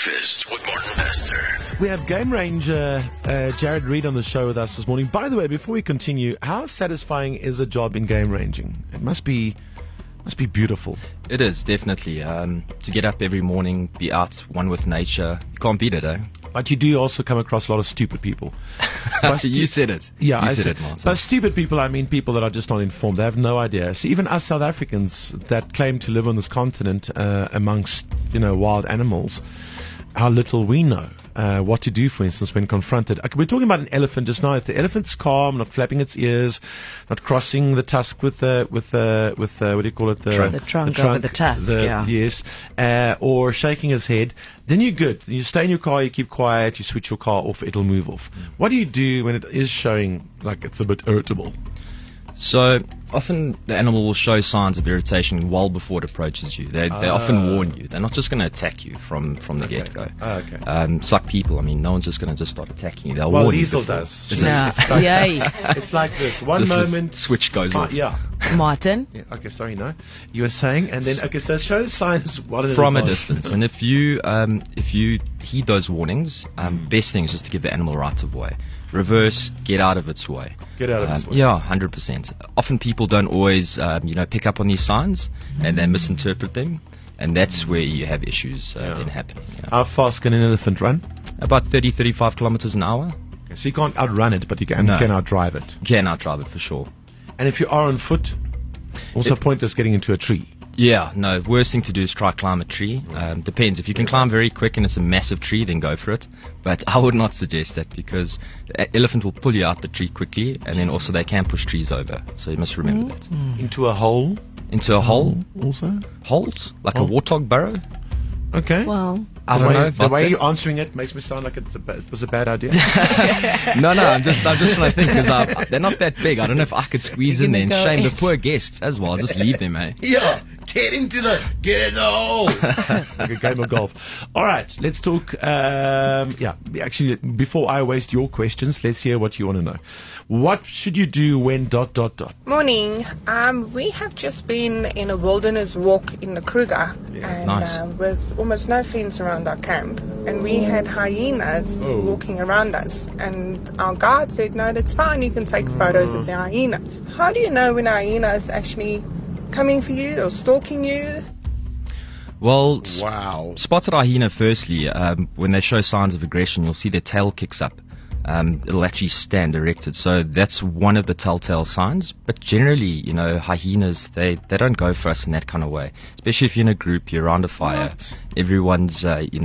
Breakfast with Martin Pastor. We have game ranger Jared Reed on the show with us this morning. By the way, before we continue, how satisfying is a job in game ranging? It must be beautiful. It is, definitely. To get up every morning, be out, one with nature, you can't beat it, eh? But you do also come across a lot of stupid people. You said it. Yeah, you I said said it, Martin. By stupid people, I mean people that are just not informed. They have no idea. See, even us South Africans that claim to live on this continent amongst, wild animals, how little we know what to do, for instance, when confronted. We're talking about an elephant just now. If the elephant's calm, not flapping its ears, not crossing the tusk with what do you call it? The trunk over the tusk, yeah. Yes. Or shaking its head, then you're good. You stay in your car, you keep quiet, you switch your car off, it'll move off. What do you do when it is showing like it's a bit irritable? So often the animal will show signs of irritation well before it approaches you. They often warn you. They're not just going to attack you from the get-go. Okay. It's like people. I mean, no one's just going to just start attacking you. They'll Well, warn you Liesel before. does. Is it? No. It's like this. One This is- moment. switch goes off. Yeah. Martin? Yeah. Okay, sorry, no. You were saying, and then, okay, so show signs From a distance. And if you heed those warnings, best thing is just to give the animal right of way. Reverse, get out of its way. Get out of its way. Yeah, 100%. Often people don't always, pick up on these signs and they misinterpret them, and that's where you have issues then happening. Yeah. How fast can an elephant run? About 30-35 kilometers an hour. Okay, so you can't outrun it, but you can No. outdrive it. You can outdrive it for sure. And if you are on foot, also pointless getting into a tree. Yeah, no, worst thing to do is try climb a tree. Depends. If you can climb very quick and it's a massive tree, then go for it. But I would not suggest that because the elephant will pull you out the tree quickly, and then also they can push trees over. So you must remember that. Into a hole Into a hole? also? Holes? Like Oh. a warthog burrow? Okay. Well, I don't know. The way you're answering it makes me sound like it was a bad idea. No, I'm just trying to think because they're not that big. I don't know if I could squeeze in there and You're shame gonna the go poor guests as well. Just leave them, eh? Yeah, get in the hole. Like a game of golf. All right, let's talk. Actually, before I waste your questions, let's hear what you want to know. What should you do when ... Morning. We have just been in a wilderness walk in the Kruger, and nice. with almost no fence around our camp, and we had hyenas walking around us, and our guide said, no, that's fine, you can take photos of the hyenas. How do you know when a hyena is actually coming for you or stalking you? Well, Wow. spotted hyena, firstly, when they show signs of aggression, you'll see their tail kicks up. It'll actually stand erected. So that's one of the telltale signs. But generally, hyenas, they don't go for us in that kind of way. Especially if you're in a group, you're around a fire. What? Everyone's,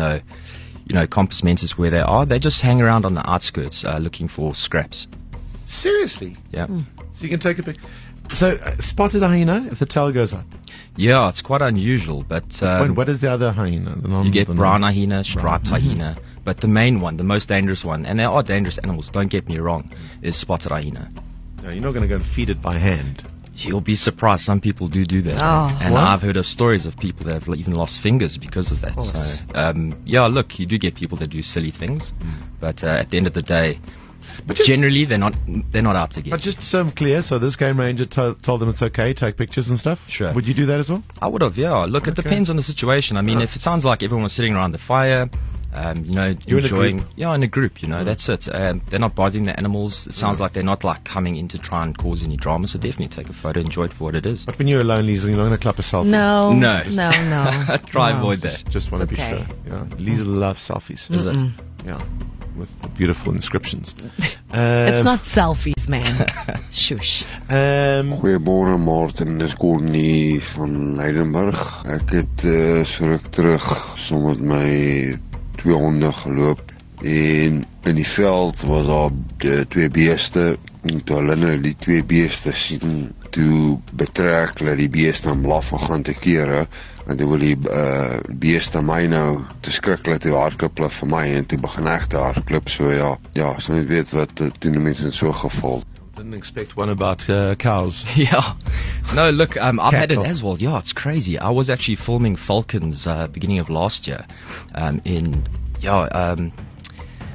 compass mentis where they are. They just hang around on the outskirts looking for scraps. Seriously? Yeah. So you can take a pic. So spotted hyena if the tail goes up. Yeah, it's quite unusual, but What is the other hyena? you get brown hyena, striped hyena. But the main one, the most dangerous one, and they are dangerous animals, don't get me wrong, is spotted hyena. No, you're not going to go and feed it by hand. You'll be surprised. Some people do that. Oh. And What? I've heard of stories of people that have even lost fingers because of that. Oh, So, look, you do get people that do silly things. But at the end of the day, But just- generally they're not out to get. But just so I'm clear, so this game ranger told them it's okay, take pictures and stuff? Sure. Would you do that as well? I would have, yeah. Look, it Okay. depends on the situation. I mean, if it sounds like everyone was sitting around the fire, You're in a enjoying, group. in a group, that's it. They're not bothering the animals. It sounds like they're not like coming in to try and cause any drama. So definitely take a photo, enjoy it for what it is. But when you're alone, Liesel, you're not going to clap a selfie. no. No. No. Try No. avoid that. Just want to It's be okay. sure. Yeah. Liesel loves selfies. Is it? Yeah. With the beautiful inscriptions. It's not selfies, man. Shush. Goeiemôre Martin, dis Connie van Heidenburg. Ek het so ruk terug saam met my 2 honde geloop en in die veld was daar 2 beeste en toe hulle nou die 2 beeste sien, toe betrek hulle die beeste en blaf en gaan te kere en toe wil die beeste my nou te skrik dat hy hardloop hulle vir my en toe begin ek te hardloop so so net weet wat toe die mense in so 'n geval. Didn't expect one about cows. Yeah. No, look, I've had it Cattle. as well. Yeah, it's crazy. I was actually filming falcons beginning of last year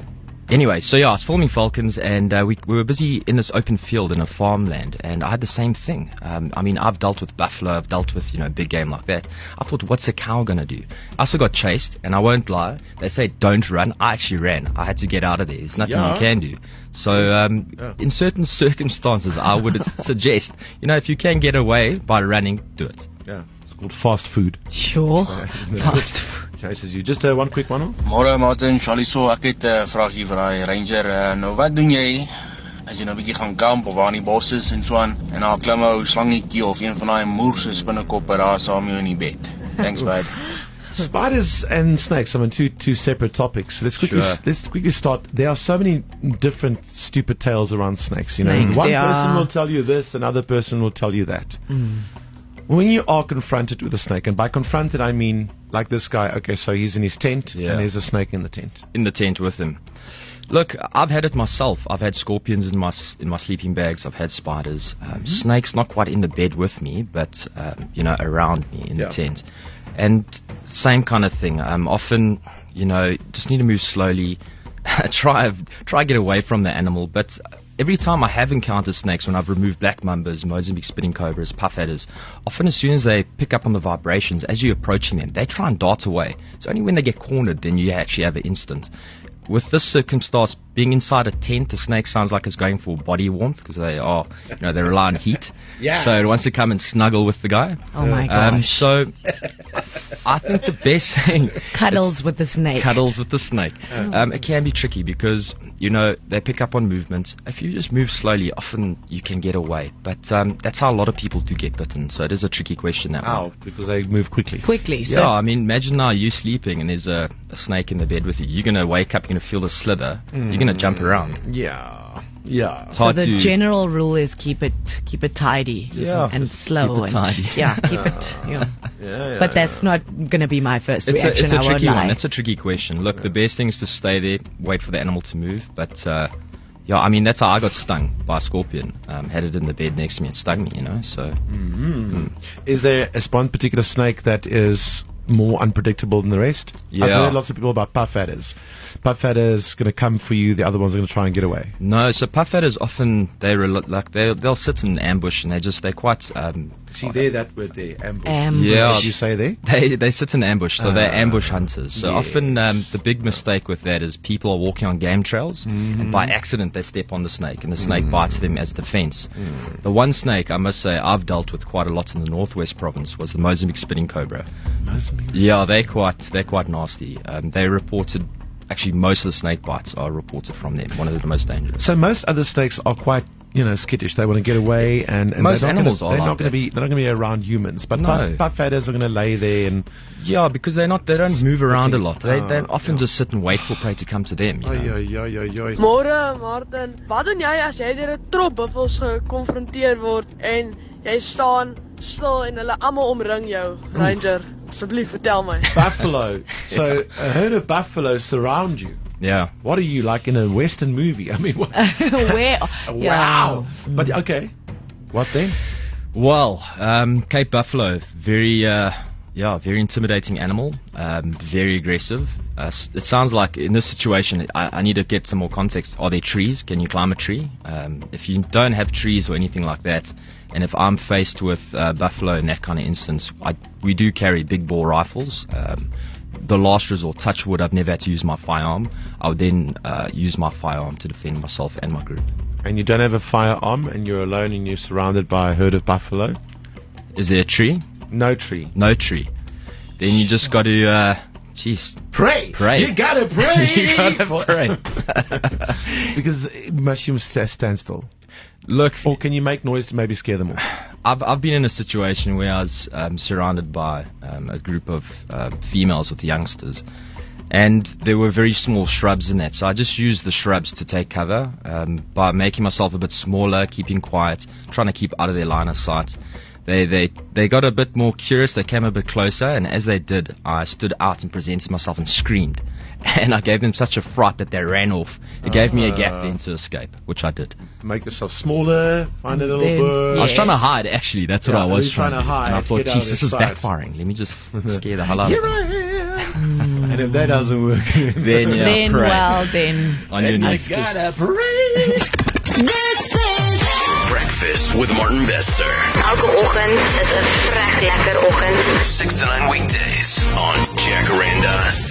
Anyway, so yeah, I was filming falcons, and we were busy in this open field in a farmland, and I had the same thing. I mean, I've dealt with buffalo, I've dealt with, big game like that. I thought, what's a cow gonna do? I also got chased, and I won't lie, they say don't run. I actually ran. I had to get out of there. There's nothing you can do. So, in certain circumstances, I would suggest, if you can get away by running, do it. Yeah. It's called fast food. Sure. Fast food. Chases you. Just one quick one. Môre Martin, Charlie, so ek het 'n vraagie vir daai ranger. Nou wat doen jy as jy nou 'n bietjie gaan kamp of waar in die bos is en so aan en daar klim 'n slangetjie of een van daai moerse spinnekoppe daar saam met jou in die bed. Thanks, bud. Spiders and snakes, I mean, two separate topics. Let's quickly start. There are so many different stupid tales around snakes. One person will tell you this, another person will tell you that. When you are confronted with a snake, and by confronted I mean like this guy, okay, so he's in his tent and there's a snake in the tent. In the tent with him. Look, I've had it myself. I've had scorpions in my sleeping bags. I've had spiders. Snakes not quite in the bed with me, but around me in the tent. And same kind of thing. Often, just need to move slowly. try get away from the animal, but every time I have encountered snakes, when I've removed black mambas, Mozambique spitting cobras, puff adders, often as soon as they pick up on the vibrations, as you're approaching them, they try and dart away. It's only when they get cornered then you actually have an instant. With this circumstance, being inside a tent, the snake sounds like it's going for body warmth because they rely on heat. Yeah. So it wants to come and snuggle with the guy. Oh my gosh. So I think the best thing... Cuddles with the snake. Cuddles with the snake. It can be tricky because, they pick up on movement. If you just move slowly, often you can get away. But that's how a lot of people do get bitten. So it is a tricky question, that one. Because they move quickly. Quickly. So I mean, imagine now you sleeping and there's a snake in the bed with you. You're going to wake up, you're going to feel the slither. You're going to jump around. Yeah. So the general rule is keep it tidy and slow. Keep it tidy. Keep it. But that's not going to be my first reaction. It's a tricky one. It's a tricky question. Look, the best thing is to stay there, wait for the animal to move. But that's how I got stung by a scorpion. Had it in the bed next to me and stung me. So. Is there one particular snake that is more unpredictable than the rest? Yeah. I've heard lots of people about puff adders. Puff adders going to come for you, the other ones are going to try and get away. No, so puff adders often they'll sit in ambush and they're quite see there that word there, ambush. Yeah, what did you say there? They sit in ambush, so they're ambush hunters. So often the big mistake with that is people are walking on game trails and by accident they step on the snake and the snake bites them as defense. The one snake I must say I've dealt with quite a lot in the Northwest Province was the Mozambique spitting cobra. Yeah, they're quite nasty. They reported. Actually, most of the snake bites are reported from them. One of the most dangerous. So most other snakes are quite, skittish. They want to get away, and most animals are. They're not going to be around humans. But puff adders are going to lay there and. Yeah, because they don't move around a lot. They often just sit and wait for prey to come to them. Môre Martin, wat doen jy as jy deur 'n trop buffels gekonfronteer word en jy staan stil en hulle almal omring jou, Ranger? Asseblief, vertel my. Buffalo. So a herd of buffalo surround you. Yeah. What are you, like in a Western movie? I mean, what? Where? Wow. But okay. What then? Well, Cape buffalo, very intimidating animal, very aggressive. It sounds like in this situation, I need to get some more context. Are there trees? Can you climb a tree? If you don't have trees or anything like that, and if I'm faced with buffalo in that kind of instance, we do carry big bore rifles. The last resort, touch wood, I've never had to use my firearm. I would then use my firearm to defend myself and my group. And you don't have a firearm and you're alone and you're surrounded by a herd of buffalo? Is there a tree? No tree. No tree. Then you just got to, pray. You gotta pray. You gotta pray. Because mushrooms stand still. Look, or can you make noise to maybe scare them off? I've been in a situation where I was surrounded by a group of females with youngsters, and there were very small shrubs in that. So I just used the shrubs to take cover by making myself a bit smaller, keeping quiet, trying to keep out of their line of sight. They got a bit more curious. They came a bit closer, and as they did, I stood out and presented myself and screamed. And I gave them such a fright that they ran off. It gave me a gap then to escape, which I did. Make yourself smaller, find a little bird. I was trying to hide, actually. That's what I was trying to hide. And I thought, this is backfiring. Let me just scare the hell out of them. Here I am. And if that doesn't work, then yeah, Then, pray. well, then. On your knees. gotta pray. Breakfast with Martin Bester. Elke oggend is 'n vrek lekker oggend. 6 to 9 weekdays on Jacaranda.